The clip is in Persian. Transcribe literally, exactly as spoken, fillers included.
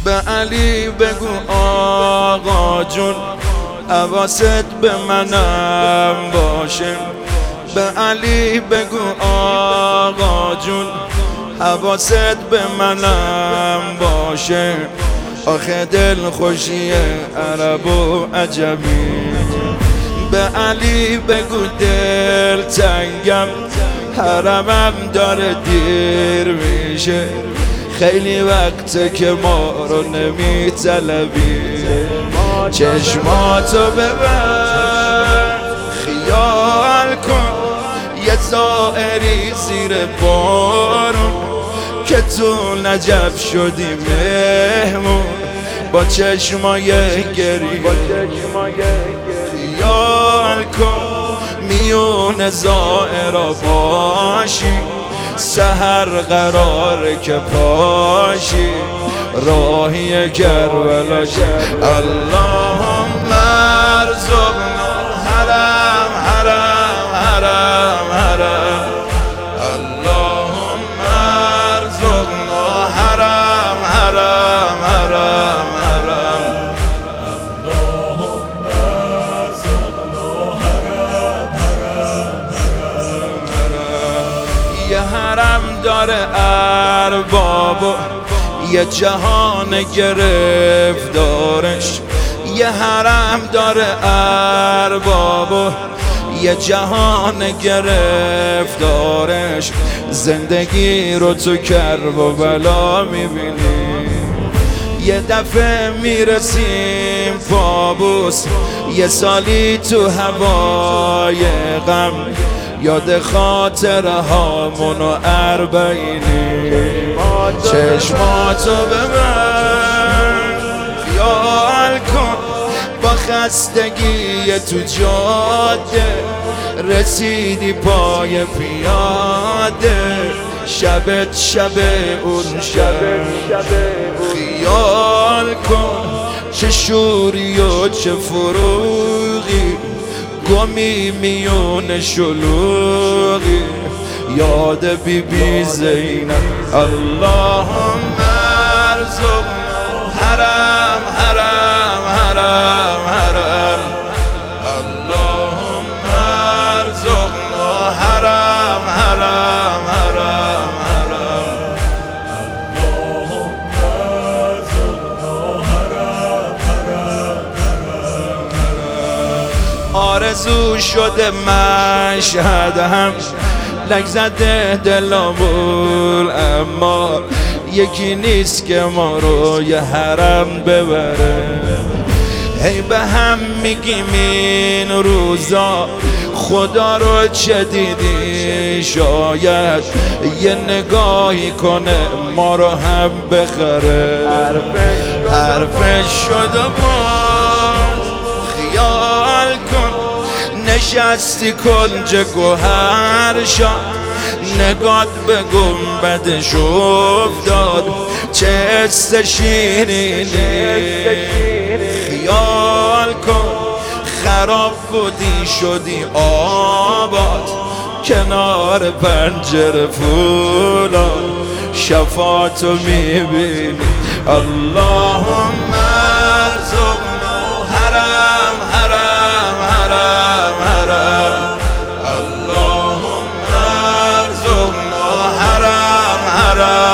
به علی بگو آقا جون حواست به منم باشه. به علی بگو آقا جون حواست به منم باشه. آخه دل خوشی عرب و عجمی. به علی بگو دل تنگم حرمم داره دیر میشه. خیلی وقته که ما رو نمی طلبی. چشماتو ببر خیال کن یه زائری زیر بارون که تو نجف شدی مهمون با چشمای گری. خیال کن میون زائرا باشی سحر قراره که پاشی راهی کربلا شد. اللهم ارزقنا حرم حرم حرم حرم. اللهم ارزقنا حرم حرم حرم حرم. اللهم ارزقنا حرم حرم حرم. یه حرم داره ارباب و یه جهان گرفتارش. یه حرم داره ارباب و یه جهان گرفتارش. زندگی رو تو کرب و بلا میبینی. یه دفعه میرسیم پابوس یه سالی تو هوای غم. یاد خاطره هامون و اربعینی. چشماتو ببر خیال کن با خستگی تو جاده رسیدی پای پیاده. شبت شب اون شب خیال کن چه شوری و چه فروغی گمی میون شلوغی. یاد بی بی زینب. اللهم ارزقنا حرم حرم حرم حرم. اللهم ارزقنا حرم حرم حرم حرم. اللهم ارزقنا حرم حرم حرم. آرزو شده مشهد هم لک زده دلامون اما یکی نیست که ما رو یه حرم ببره. هی به هم میگیم این روزا خدا رو چه دیدی شاید یه نگاهی کنه ما رو هم بخره. حرفش شده باز خیال کن نشستی کنج گوهر شد. نگات به گنبدش افتاد چه حس شیرینی. خیال کن خراب بودی شدی آباد کنار پنجره فولاد. شفاعتو میبینی. اللهم ارزقنا حرم حرم حرم حرم. اللهم ارزقنا حرم حرم